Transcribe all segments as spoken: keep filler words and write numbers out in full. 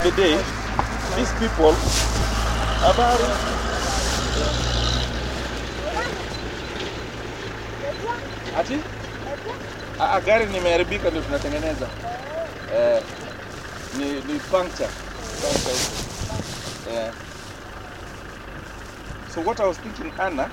The day, these people habari ati a gari nimeharibika ndio tunatengeneza eh ni ni puncture puncture eh so what I was thinking, Anna,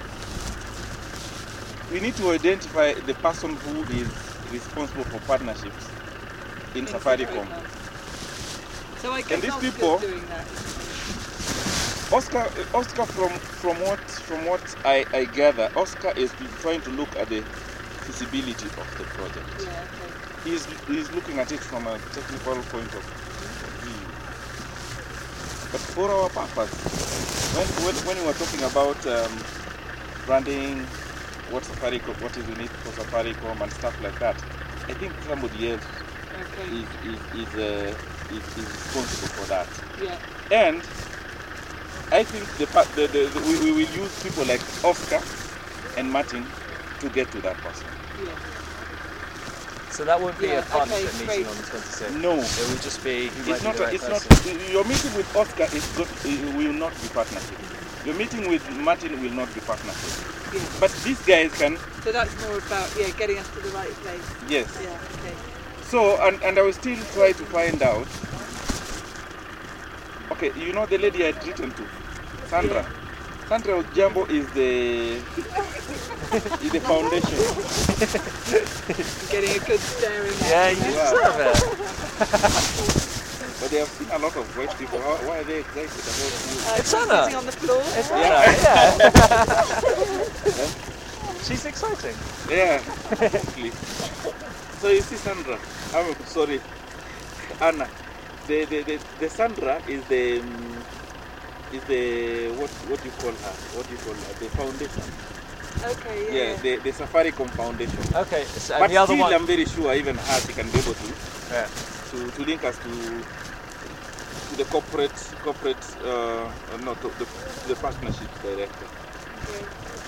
we need to identify the person who is responsible for partnerships in, in Safaricom. So I guess and these Oscar's people, doing that. Oscar, Oscar, from from what from what I, I gather, Oscar is trying to look at the feasibility of the project. Yeah, okay. He's he's looking at it from a technical point of view. But for our purpose, when when, when we were talking about um, branding, what Safaricom, what is unique for Safaricom and stuff like that, I think somebody else Okay. is is is, uh, is is responsible for that. Yeah. And I think the, the, the, the we, we will use people like Oscar and Martin to get to that person. Yeah. So that won't be Yeah, a partnership okay, meeting great. on the twenty-sixth. No. It will just be who It's might not. be the right It's person. not. Your meeting with Oscar is good. It will not be partnership. Your meeting with Martin will not be partnership. Yeah. But these guys can. So that's more about yeah getting us to the right place. Yes. Yeah. Okay. So and and I will still try to find out. Okay, you know the lady I had written to, Sandra. Yeah. Sandra Jambo is the is the foundation. Getting a good staring at. Yeah, you Wow. deserve it. But they have seen a lot of white people. How, why are they excited about you? Uh, It's she's Anna. sitting on the floor. It's Yeah. Anna, yeah. She's exciting. Yeah, exactly. So you see, Sandra, I'm sorry, Anna. The the, the, the Sandra is the um, is the what what do you call her? What do you call her? The foundation. Okay. Yeah. Yeah, the the Safaricom Foundation. Okay, so, and But the other still, one. I'm very sure even her she can be able to Yeah. to, to link us to to the corporate corporate uh no to the the partnership director. Okay.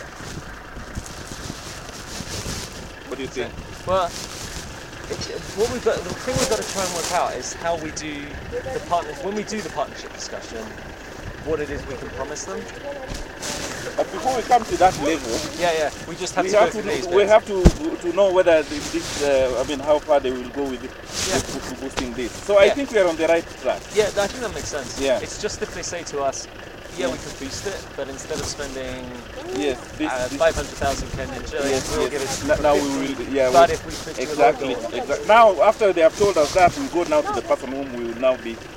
What do you think? Well, it, what we've got, the thing we've got to try and work out is how we do the partner. When we do the partnership discussion, what it is we can promise them. But before we come to that level, Yeah, yeah. We just have we to go have to through these know, we bits. have to to know whether this, this uh, I mean how far they will go with it, Yeah. with, with boosting this. So I Yeah. think we are on the right track. Yeah, I think that makes sense. Yeah. It's just if they say to us, yeah, we Yeah. can boost it, but instead of spending Yes, this, uh, this five hundred thousand Kenyan shillings, yes, we'll yes. give it N- now we will yeah But we, if we pitch exactly, a logo, exactly. Now after they have told us that, we go now to the person whom we will now be